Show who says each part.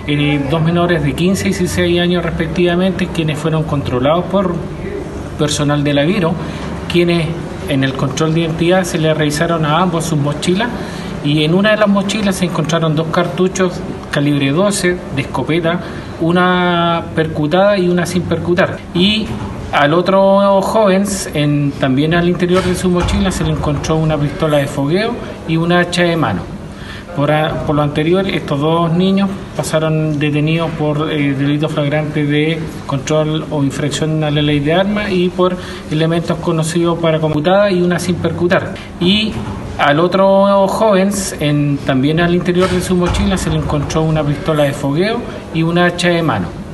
Speaker 1: dos menores de 15 y 16 años respectivamente, quienes fueron controlados por personal de la Viro, quienes en el control de identidad se les revisaron a ambos sus mochilas, y en una de las mochilas se encontraron 2 cartuchos calibre 12 de escopeta, una percutada y una sin percutar. Y al otro joven, también al interior de su mochila, se le encontró una pistola de fogueo y una hacha de mano. Por lo anterior, estos 2 niños pasaron detenidos por delito flagrante de control o infracción a la ley de armas y por elementos conocidos para computada y una sin percutar. Y al otro joven, también al interior de su mochila, se le encontró una pistola de fogueo y una hacha de mano.